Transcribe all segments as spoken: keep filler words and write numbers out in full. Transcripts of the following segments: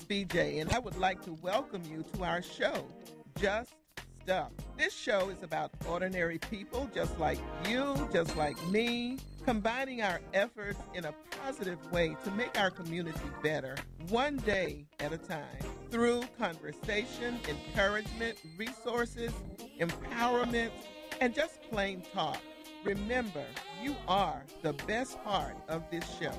B J, and I would like to welcome you to our show, Just Stuff. This show is about ordinary people just like you, just like me, combining our efforts in a positive way to make our community better, one day at a time, through conversation, encouragement, resources, empowerment, and just plain talk. Remember, you are the best part of this show.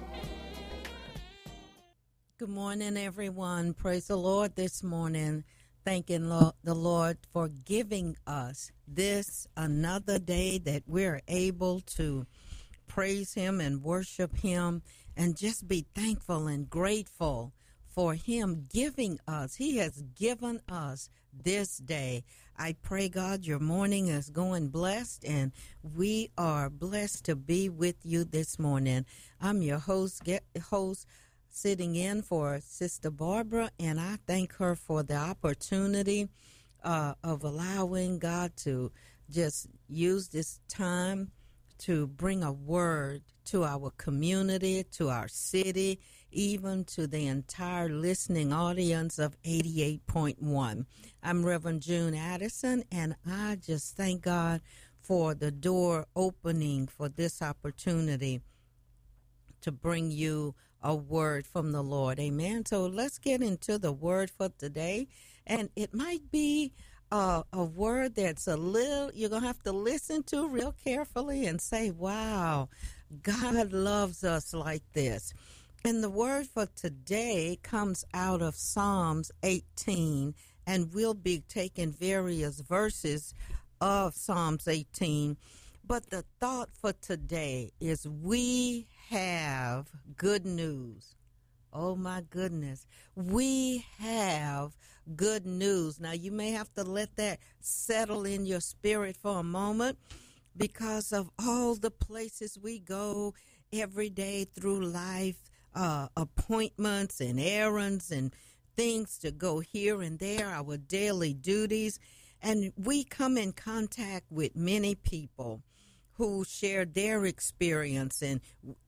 Good morning, everyone. Praise the Lord this morning. Thanking lo- the Lord for giving us this another day that we're able to praise Him and worship Him and just be thankful and grateful for Him giving us. He has given us this day. I pray, God, your morning is going blessed, and we are blessed to be with you this morning. I'm your host, get, host, sitting in for Sister Barbara, and I thank her for the opportunity uh, of allowing God to just use this time to bring a word to our community, to our city, even to the entire listening audience of eighty-eight point one. I'm Reverend June Addison, and I just thank God for the door opening for this opportunity to bring you a word from the Lord. Amen. So let's get into the word for today. And it might be uh, a word that's a little, you're going to have to listen to real carefully and say, wow, God loves us like this. And the word for today comes out of Psalms eighteen, and we'll be taking various verses of Psalms eighteen. But the thought for today is we have good news. Oh, my goodness. We have good news. Now, you may have to let that settle in your spirit for a moment because of all the places we go every day through life, uh, appointments and errands and things to go here and there, our daily duties. And we come in contact with many people who share their experience and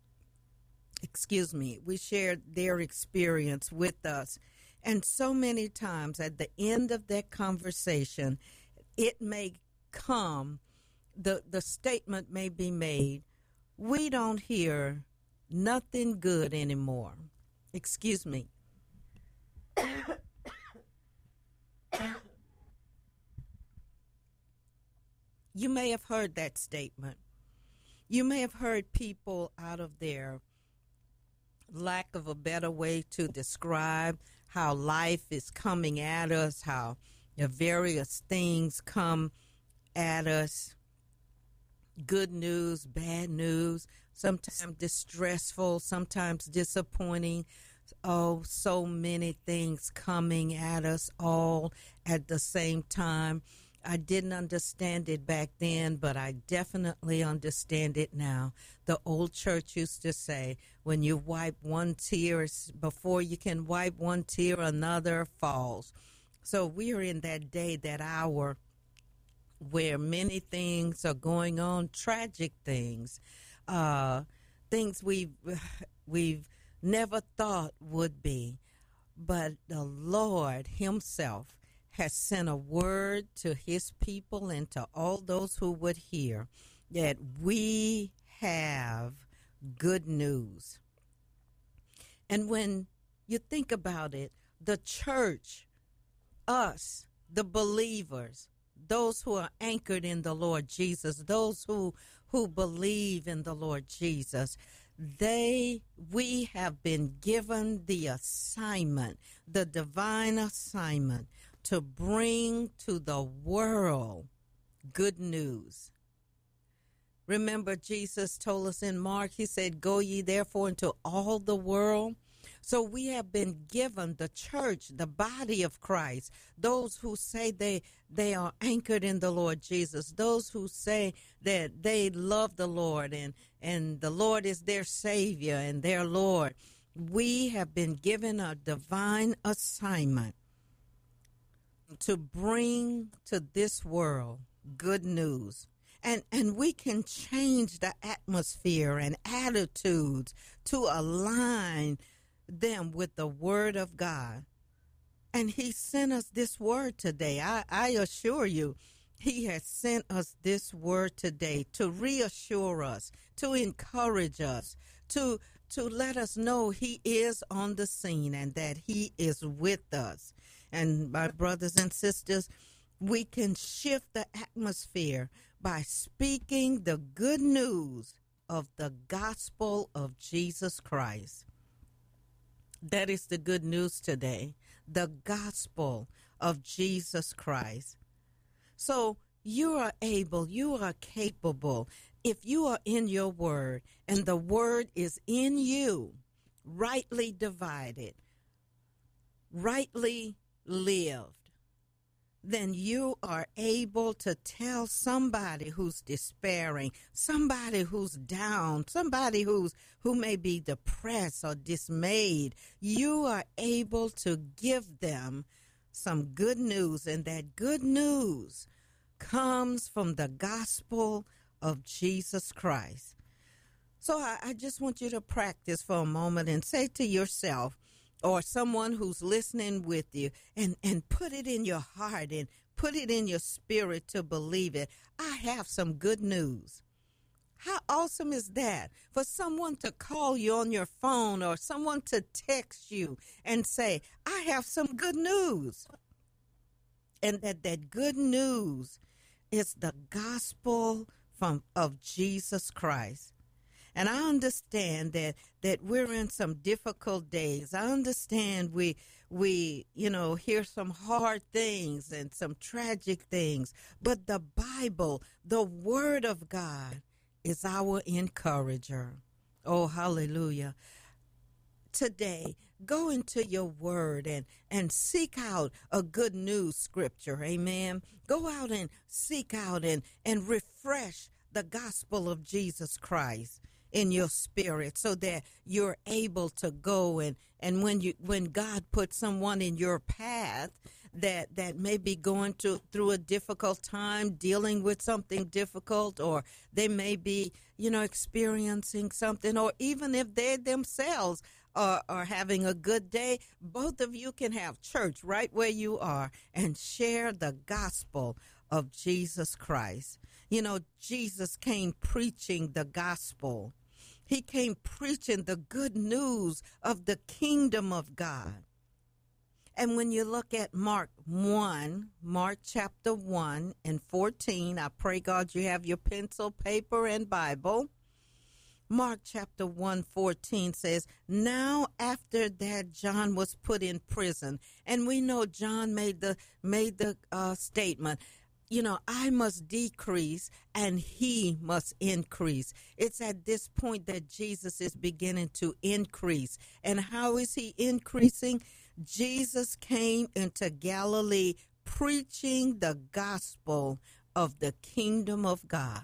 excuse me, we shared their experience with us. And so many times at the end of that conversation, it may come, the, the statement may be made, we don't hear nothing good anymore. Excuse me. You may have heard that statement. You may have heard people out of their lack of a better way to describe how life is coming at us, how the various things come at us, good news, bad news, sometimes distressful, sometimes disappointing. Oh, so many things coming at us all at the same time. I didn't understand it back then, but I definitely understand it now. The old church used to say, when you wipe one tear, before you can wipe one tear, another falls. So we are in that day, that hour, where many things are going on, tragic things, uh, things we've, we've never thought would be. But the Lord Himself has sent a word to His people and to all those who would hear that we have good news. And when you think about it, the church, us, the believers, those who are anchored in the Lord Jesus, those who, who believe in the Lord Jesus, they, we have been given the assignment, the divine assignment, to bring to the world good news. Remember, Jesus told us in Mark, He said, go ye therefore into all the world. So we have been given, the church, the body of Christ, those who say they they are anchored in the Lord Jesus, those who say that they love the Lord and, and the Lord is their Savior and their Lord. We have been given a divine assignment to bring to this world good news. And and we can change the atmosphere and attitudes to align them with the Word of God. And he sent us this word today. I, I assure you, he has sent us this word today to reassure us, to encourage us, to to let us know he is on the scene and that he is with us. And my brothers and sisters, we can shift the atmosphere by speaking the good news of the gospel of Jesus Christ. That is the good news today, the gospel of Jesus Christ. So you are able, you are capable, if you are in your word and the word is in you, rightly divided, rightly lived, then you are able to tell somebody who's despairing, somebody who's down, somebody who's who may be depressed or dismayed. You are able to give them some good news, and that good news comes from the gospel of Jesus Christ. So I, I just want you to practice for a moment and say to yourself, or someone who's listening with you, and, and put it in your heart and put it in your spirit to believe it. I have some good news. How awesome is that? For someone to call you on your phone or someone to text you and say, I have some good news. And that that good news is the gospel from of Jesus Christ. And I understand that that we're in some difficult days. I understand we we you know hear some hard things and some tragic things. But the Bible, the Word of God, is our encourager. Oh, hallelujah. Today, go into your word and, and seek out a good news scripture. Amen. Go out and seek out and, and refresh the gospel of Jesus Christ in your spirit so that you're able to go and, and when you when God puts someone in your path that that may be going to through a difficult time, dealing with something difficult, or they may be, you know, experiencing something, or even if they themselves are, are having a good day, both of you can have church right where you are and share the gospel of Jesus Christ. You know, Jesus came preaching the gospel. He came preaching the good news of the kingdom of God. And when you look at Mark one, Mark chapter one and fourteen, I pray, God, you have your pencil, paper, and Bible. Mark chapter one, fourteen says, now after that, John was put in prison. And we know John made the, made the uh, statement, you know, I must decrease and he must increase. It's at this point that Jesus is beginning to increase. And how is he increasing? Jesus came into Galilee preaching the gospel of the kingdom of God.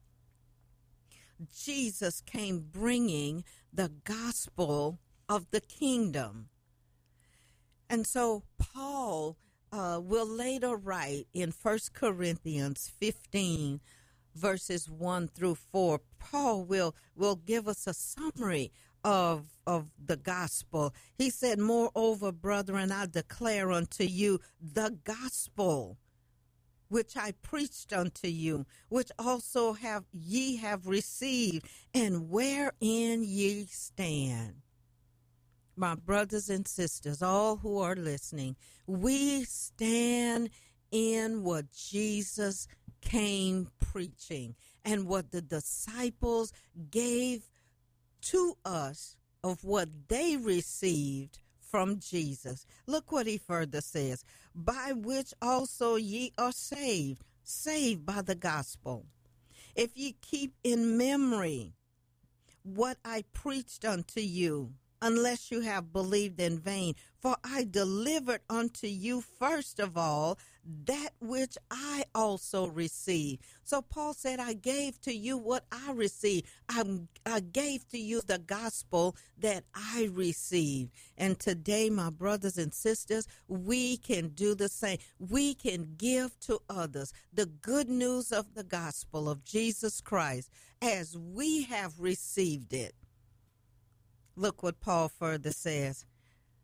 Jesus came bringing the gospel of the kingdom. And so Paul uh, will later write in First Corinthians fifteen, verses one through four, Paul will, will give us a summary of of the gospel. He said, moreover, brethren, I declare unto you the gospel which I preached unto you, which also have ye have received, and wherein ye stand. My brothers and sisters, all who are listening, we stand in what Jesus came preaching and what the disciples gave to us of what they received from Jesus. Look what he further says, by which also ye are saved, saved by the gospel. If ye keep in memory what I preached unto you, unless you have believed in vain. For I delivered unto you first of all that which I also received. So Paul said, I gave to you what I received. I, I gave to you the gospel that I received. And today, my brothers and sisters, we can do the same. We can give to others the good news of the gospel of Jesus Christ as we have received it. Look what Paul further says.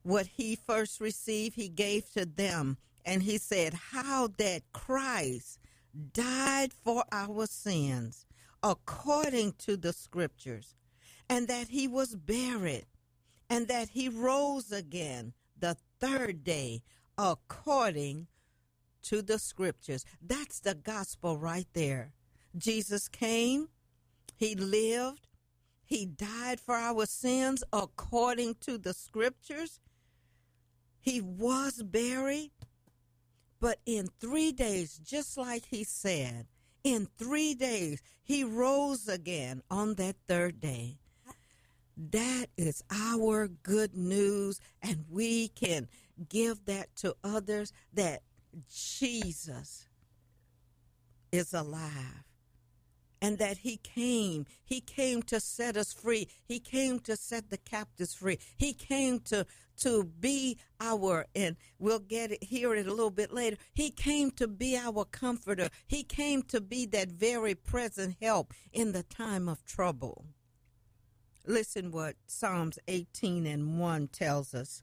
what he first received, he gave to them. And he said, how that Christ died for our sins according to the scriptures, and that he was buried, and that he rose again the third day according to the scriptures. That's the gospel right there. Jesus came, he lived, he died for our sins according to the scriptures. He was buried, but in three days, just like he said, in three days, he rose again on that third day. That is our good news, and we can give that to others, that Jesus is alive, and that he came. He came to set us free. He came to set the captives free. He came to, to be our, and we'll get it, hear it a little bit later, he came to be our comforter. He came to be that very present help in the time of trouble. Listen what Psalms eighteen and one tells us.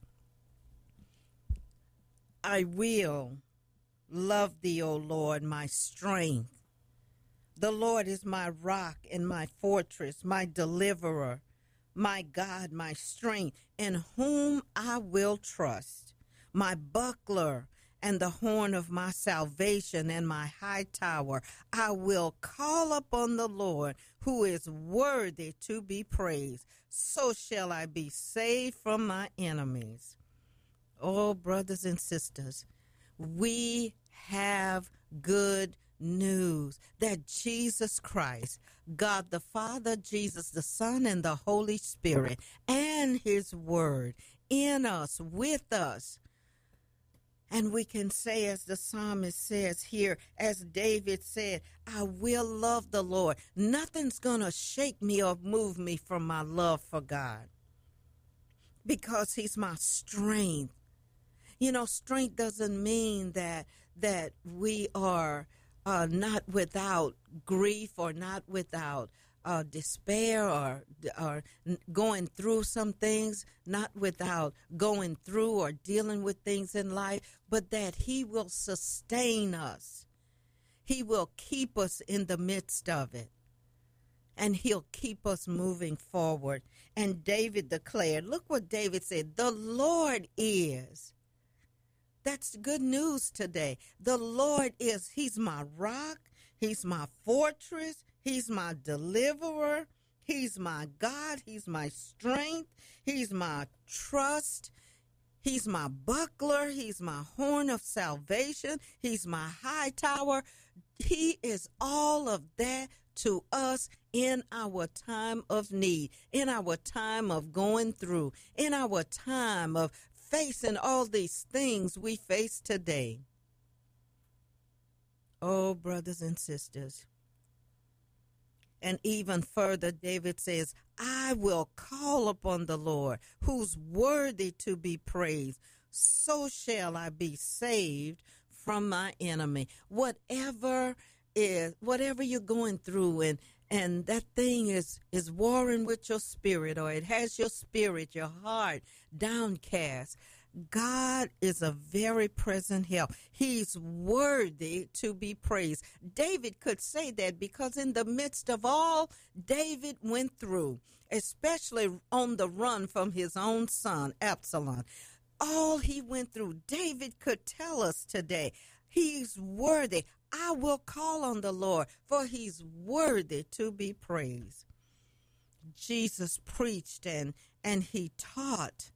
I will love thee, O Lord, my strength. The Lord is my rock and my fortress, my deliverer, my God, my strength, in whom I will trust, my buckler and the horn of my salvation and my high tower. I will call upon the Lord, who is worthy to be praised. So shall I be saved from my enemies. Oh, brothers and sisters, we have good news that Jesus Christ, God the Father, Jesus the Son, and the Holy Spirit, and his word in us, with us. And we can say, as the psalmist says here, as David said, I will love the Lord. Nothing's going to shake me or move me from my love for God, because he's my strength. You know, strength doesn't mean that that we are uh, not without grief or not without uh, despair or, or going through some things, not without going through or dealing with things in life, but that he will sustain us. He will keep us in the midst of it, and he'll keep us moving forward. And David declared, look what David said, the Lord is. That's good news today. The Lord is, he's my rock, he's my fortress, he's my deliverer, he's my God, he's my strength, he's my trust, he's my buckler, he's my horn of salvation, he's my high tower. He is all of that to us in our time of need, in our time of going through, in our time of facing all these things we face today. Oh, brothers and sisters. And even further, David says, I will call upon the Lord, who's worthy to be praised. So shall I be saved from my enemy. Whatever is, whatever you're going through, and and that thing is, is warring with your spirit, or it has your spirit, your heart downcast, God is a very present help. He's worthy to be praised. David could say that because in the midst of all David went through, especially on the run from his own son, Absalom, all he went through, David could tell us today, he's worthy. I will call on the Lord, for he's worthy to be praised. Jesus preached and, and he taught.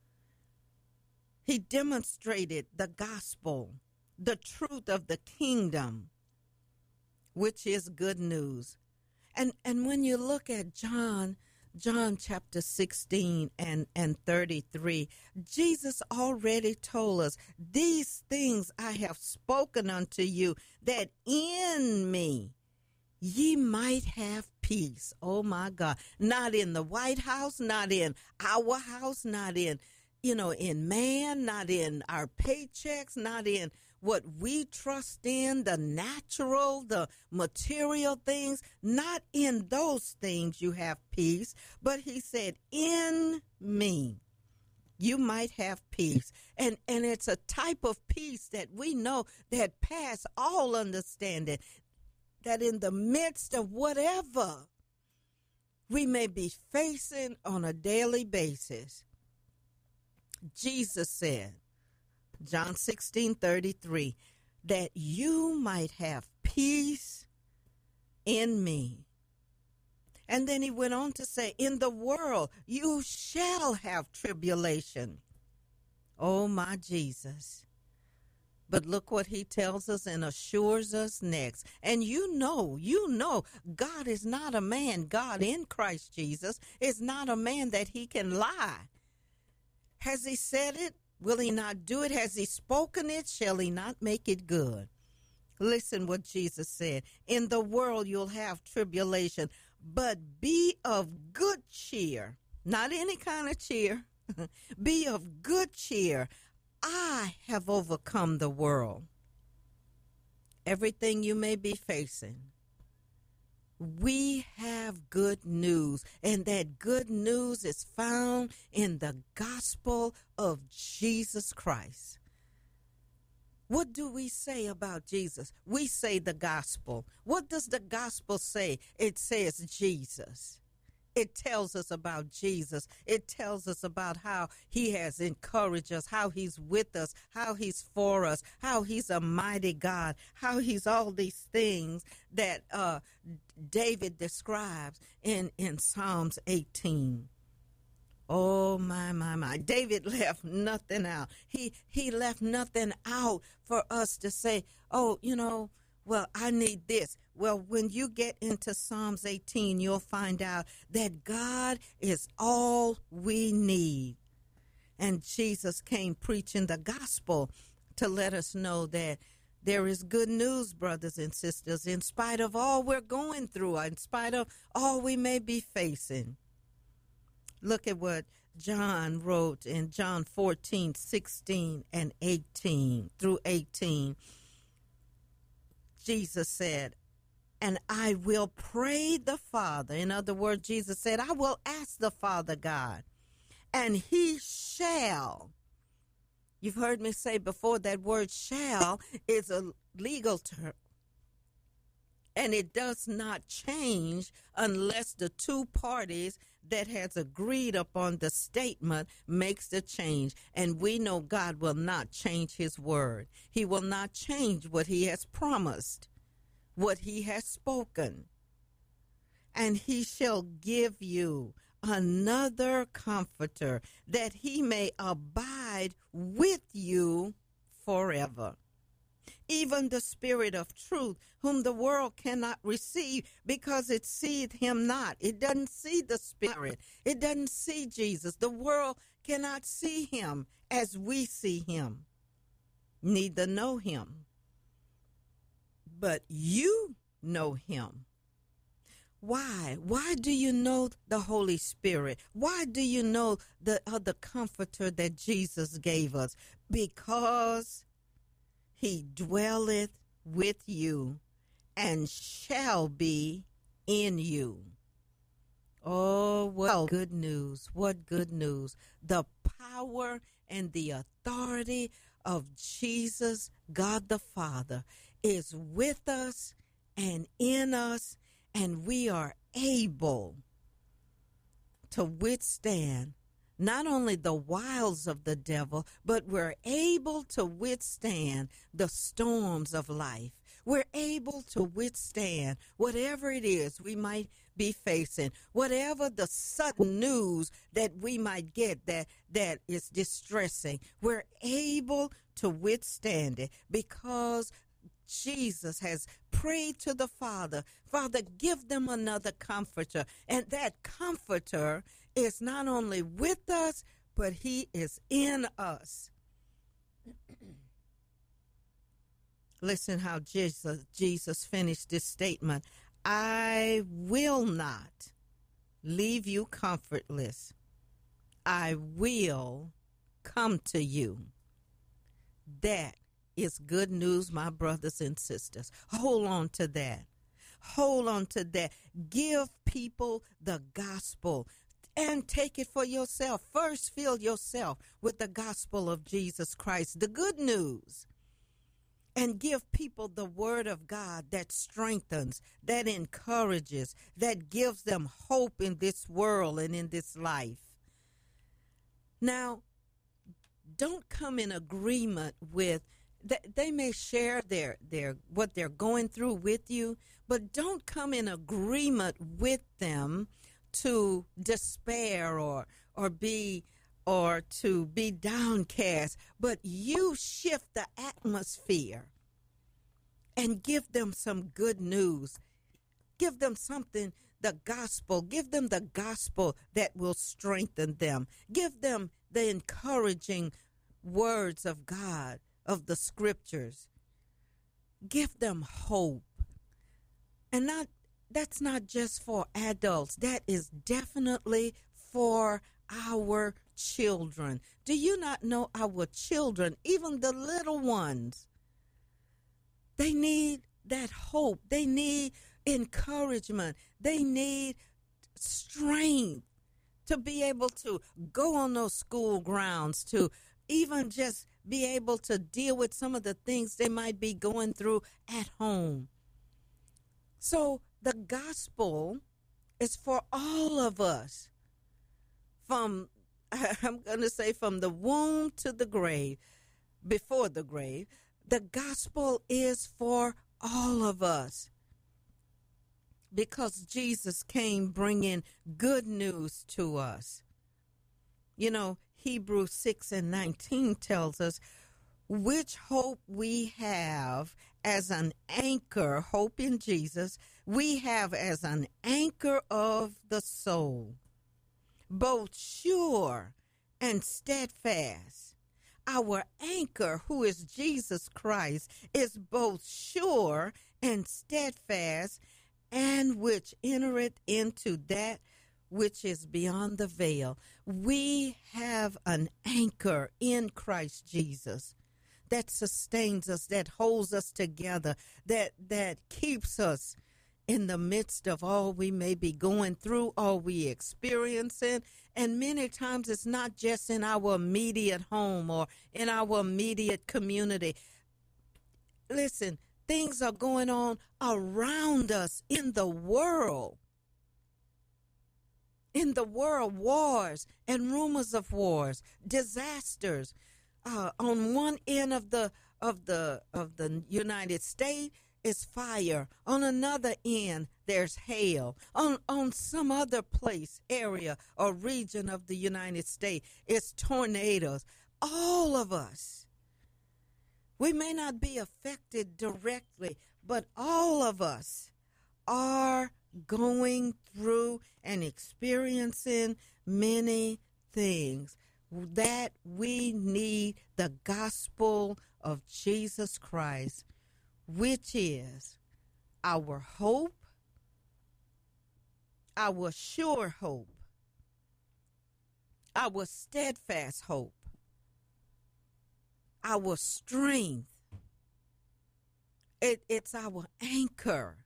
He demonstrated the gospel, the truth of the kingdom, which is good news. And and when you look at John, John chapter sixteen and, and thirty-three, Jesus already told us, these things I have spoken unto you, that in me ye might have peace. Oh, my God. Not in the White House, not in our house, not in, you know, in man, not in our paychecks, not in what we trust in, the natural, the material things. Not in those things you have peace, but he said, in me you might have peace. And and it's a type of peace that we know that pass all understanding, that in the midst of whatever we may be facing on a daily basis, Jesus said, John sixteen thirty-three, that you might have peace in me. And then he went on to say, in the world you shall have tribulation. Oh, my Jesus. But look what he tells us and assures us next. And you know, you know, God is not a man. God in Christ Jesus is not a man that he can lie. Has he said it? Will he not do it? Has he spoken it? Shall he not make it good? Listen what Jesus said. In the world you'll have tribulation, but be of good cheer. Not any kind of cheer. Be of good cheer. I have overcome the world. Everything you may be facing, we have good news, and that good news is found in the gospel of Jesus Christ. What do we say about Jesus? We say the gospel. What does the gospel say? It says Jesus. It tells us about Jesus. It tells us about how he has encouraged us, how he's with us, how he's for us, how he's a mighty God, how he's all these things that uh, David describes in, in Psalms eighteen. Oh, my, my, my. David left nothing out. He he left nothing out for us to say, oh, you know, well, I need this. Well, when you get into Psalms eighteen, you'll find out that God is all we need. And Jesus came preaching the gospel to let us know that there is good news, brothers and sisters, in spite of all we're going through, in spite of all we may be facing. Look at what John wrote in John fourteen, sixteen, and eighteen through eighteen. Jesus said, and I will pray the Father. In other words, Jesus said, I will ask the Father God, and he shall. You've heard me say before that word shall is a legal term. And it does not change unless the two parties that has agreed upon the statement makes the change. And we know God will not change his word. He will not change what he has promised, what he has spoken. And he shall give you another comforter, that he may abide with you forever. Even the Spirit of truth, whom the world cannot receive because it seeth him not. It doesn't see the Spirit. It doesn't see Jesus. The world cannot see him as we see him, neither know him. But you know him. Why? Why do you know the Holy Spirit? Why do you know the other comforter that Jesus gave us? Because he dwelleth with you and shall be in you. Oh, what good news. What good news. The power and the authority of Jesus, God the Father, is with us and in us, and we are able to withstand not only the wiles of the devil, but we're able to withstand the storms of life. We're able to withstand whatever it is we might be facing, whatever the sudden news that we might get that, that is distressing. We're able to withstand it because Jesus has prayed to the Father, Father, give them another comforter. And that comforter is not only with us, but he is in us. Listen how Jesus, Jesus finished this statement. I will not leave you comfortless. I will come to you. That is good news, my brothers and sisters. Hold on to that. Hold on to that. Give people the gospel. and take it for yourself. First, fill yourself with the gospel of Jesus Christ, the good news, and give people the word of God that strengthens, that encourages, that gives them hope in this world and in this life. Now, don't come in agreement with, they may share their, their what they're going through with you, but don't come in agreement with them to despair or or be or to be downcast, but you shift the atmosphere and give them some good news. Give them something, the gospel. Give them the gospel that will strengthen them. Give them the encouraging words of God, of the scriptures. Give them hope. And not that's not just for adults. That is definitely for our children. Do you not know our children, even the little ones? They need that hope. They need encouragement. They need strength to be able to go on those school grounds, to even just be able to deal with some of the things they might be going through at home. So the gospel is for all of us. From, I'm going to say, from the womb to the grave, before the grave, the gospel is for all of us. Because Jesus came bringing good news to us. You know, Hebrews six and nineteen tells us, which hope we have as an anchor, hope in Jesus, we have as an anchor of the soul, both sure and steadfast. Our anchor, who is Jesus Christ, is both sure and steadfast, and which entereth into that which is beyond the veil. We have an anchor in Christ Jesus that sustains us, that holds us together, that that keeps us in the midst of all we may be going through, all we experiencing. And many times it's not just in our immediate home or in our immediate community. Listen, things are going on around us in the world. In the world, wars and rumors of wars, disasters. Uh, on one end of the of the of the United States is fire. On another end, there's hail. On on some other place, area, or region of the United States, it's tornadoes. All of us. We may not be affected directly, but all of us are going through and experiencing many things that we need the gospel of Jesus Christ, which is our hope, our sure hope, our steadfast hope, our strength. It, it's our anchor,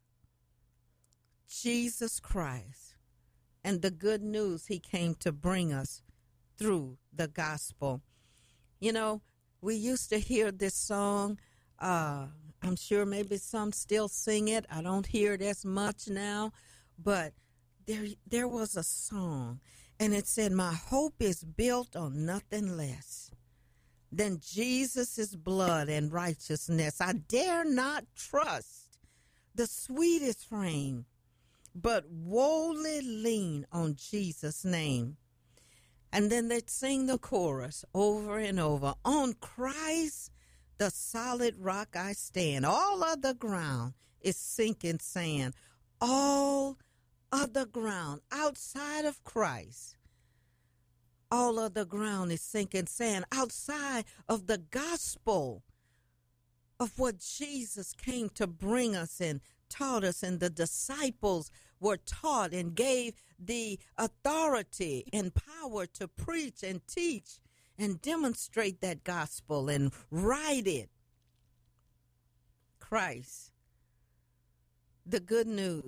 Jesus Christ, and the good news he came to bring us through the gospel. You know, we used to hear this song. Uh, I'm sure maybe some still sing it. I don't hear it as much now, but there, there was a song, and it said, "My hope is built on nothing less than Jesus' blood and righteousness. I dare not trust the sweetest frame, but wholly lean on Jesus' name." And then they'd sing the chorus over and over. On Christ, the solid rock I stand. All other ground is sinking sand. All other ground outside of Christ, all other ground is sinking sand. Outside of the gospel of what Jesus came to bring us and taught us, and the disciples were taught and gave the authority and power to preach and teach and demonstrate that gospel and write it. Christ, the good news,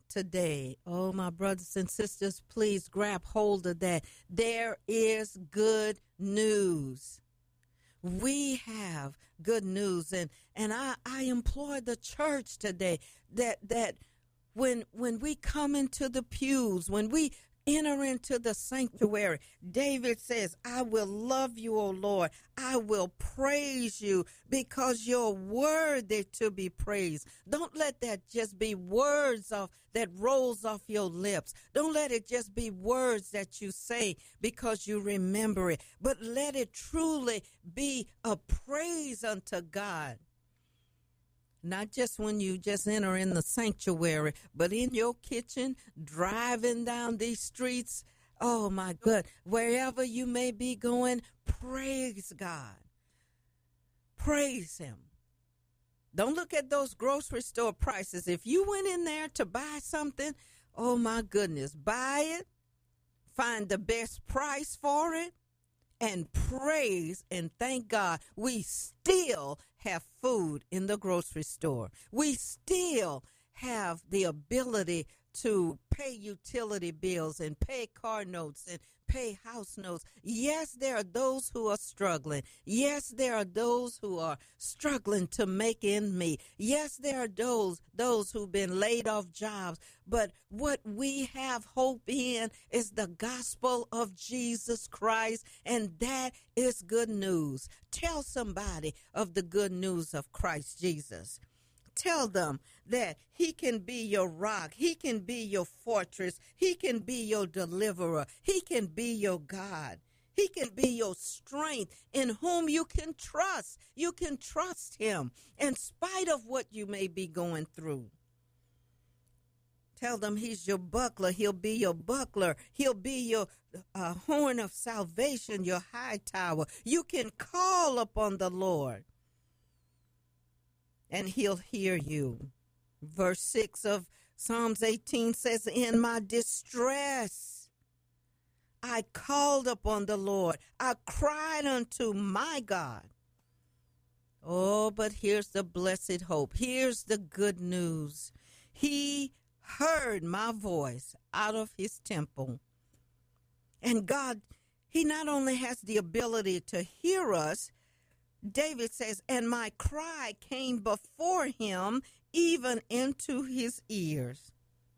today. Oh, my brothers and sisters, please grab hold of that. There is good news. We have good news. And, and I, I implore the church today that, that when, when we come into the pews, when we enter into the sanctuary, David says, I will love you, O Lord. I will praise you because you're worthy to be praised. Don't let that just be words off that rolls off your lips. Don't let it just be words that you say because you remember it, but let it truly be a praise unto God. Not just when you just enter in the sanctuary, but in your kitchen, driving down these streets. Oh, my God. Wherever you may be going, praise God. Praise him. Don't look at those grocery store prices. If you went in there to buy something, oh, my goodness, buy it, find the best price for it, and praise and thank God we still have food in the grocery store. We still have the ability to pay utility bills and pay car notes and pay house notes. Yes, there are those who are struggling. Yes, there are those who are struggling to make ends meet. Yes, there are those those who've been laid off jobs. But what we have hope in is the gospel of Jesus Christ, and that is good news. Tell somebody of the good news of Christ Jesus. Tell them that he can be your rock. He can be your fortress. He can be your deliverer. He can be your God. He can be your strength in whom you can trust. You can trust him in spite of what you may be going through. Tell them he's your buckler. He'll be your buckler. He'll be your uh, horn of salvation, your high tower. You can call upon the Lord, and he'll hear you. Verse six of Psalms eighteen says, in my distress, I called upon the Lord. I cried unto my God. Oh, but here's the blessed hope. Here's the good news. He heard my voice out of his temple. And God, he not only has the ability to hear us, David says, and my cry came before him, even into his ears.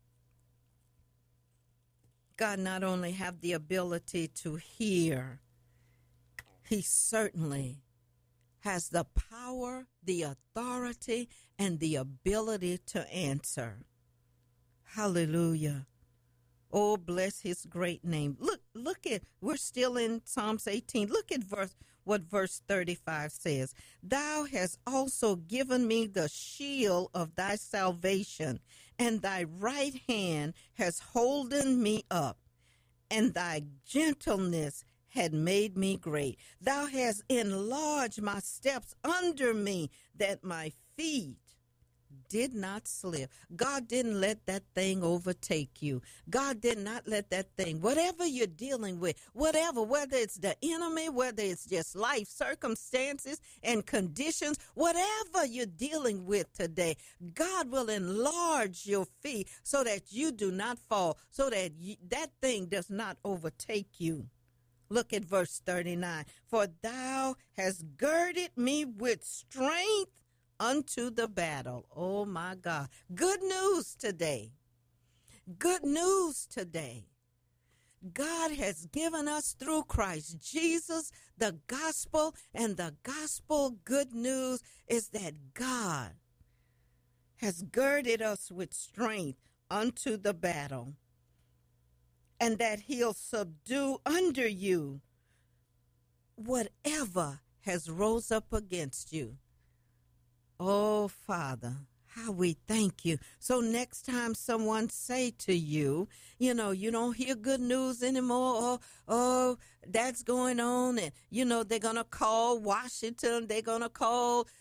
God not only have the ability to hear, he certainly has the power, the authority, and the ability to answer. Hallelujah. Oh, bless his great name. Look, look at, we're still in Psalms eighteen. Look at verse, what verse thirty-five says. Thou hast also given me the shield of thy salvation, and thy right hand has holden me up, and thy gentleness had made me great. Thou hast enlarged my steps under me, that my feet did not slip. God didn't let that thing overtake you. God did not let that thing, whatever you're dealing with, whatever, whether it's the enemy, whether it's just life circumstances and conditions, whatever you're dealing with today, God will enlarge your feet so that you do not fall, so that you, that thing does not overtake you. Look at verse thirty-nine. For thou hast girded me with strength unto the battle. Oh, my God. Good news today. Good news today. God has given us through Christ Jesus the gospel, and the gospel good news is that God has girded us with strength unto the battle, and that he'll subdue under you whatever has rose up against you. Oh, Father, how we thank you. So next time someone say to you, you know, you don't hear good news anymore, or, oh, that's going on, and, you know, they're going to call Washington, they're going to call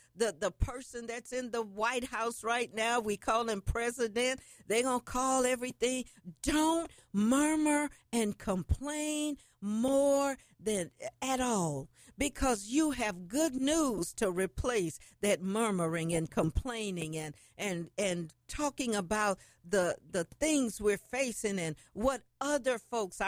the, the person that's in the White House right now. We call him president. They're going to call everything. Don't murmur and complain more than at all, because you have good news to replace that murmuring and complaining and and and talking about the the things we're facing and what other folks